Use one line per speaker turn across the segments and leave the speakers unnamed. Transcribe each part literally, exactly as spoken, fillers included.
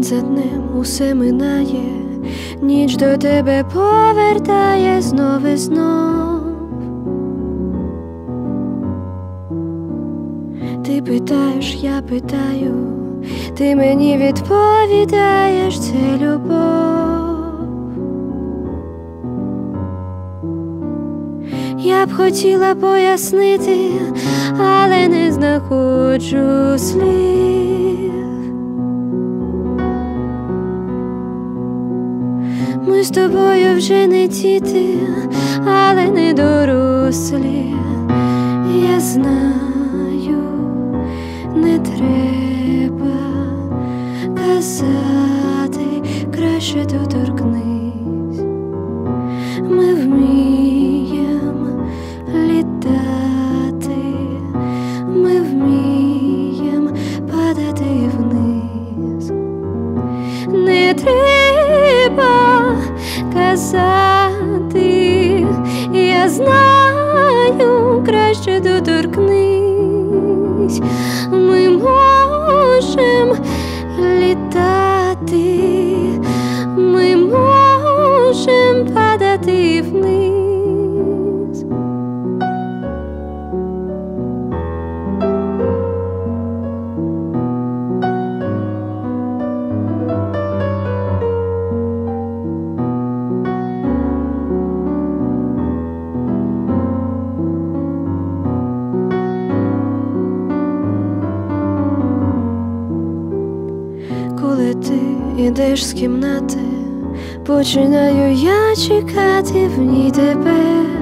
за днем усе минає, ніч до тебе повертає знов і знов. Ти питаєш, я питаю, ти мені відповідаєш, це любов. Я б хотіла пояснити, але не знаходжу слів. Ми з тобою вже не діти, але не дорослі. Я знаю, не треба казати, краще доторкнись. Ми вміємо літати, ми вміємо падати вниз. Не треба казати, я знаю, краще доторкнись. Ми можемо літати, ми можемо падати вниз. Коли ти йдеш з кімнати, починаю я чекати в ній тебе.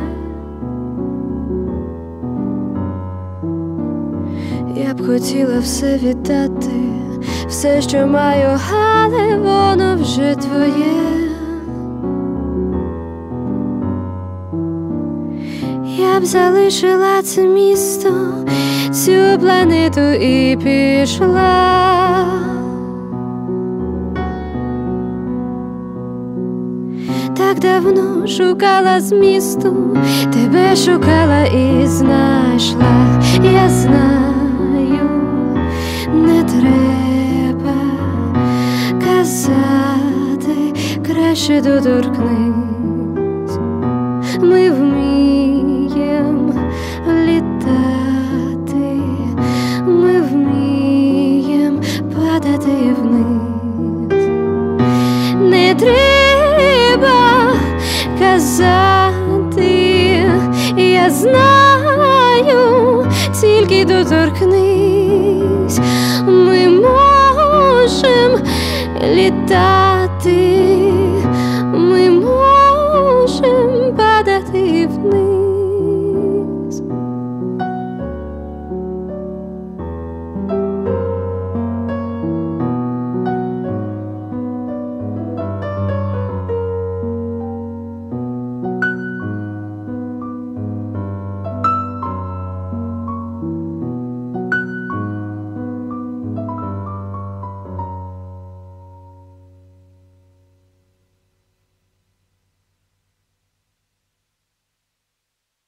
Я б хотіла все віддати, все, що маю, але воно вже твоє. Я б залишила це місто, цю планету і пішла. Так давно шукала змісту, тебе шукала і знайшла. Я знаю, не треба казати, краще доторкнись. Ми вміємо літати, ми вміємо падати вниз. Не треба казати, я знаю, тільки доторкнись. Ми можемо літати.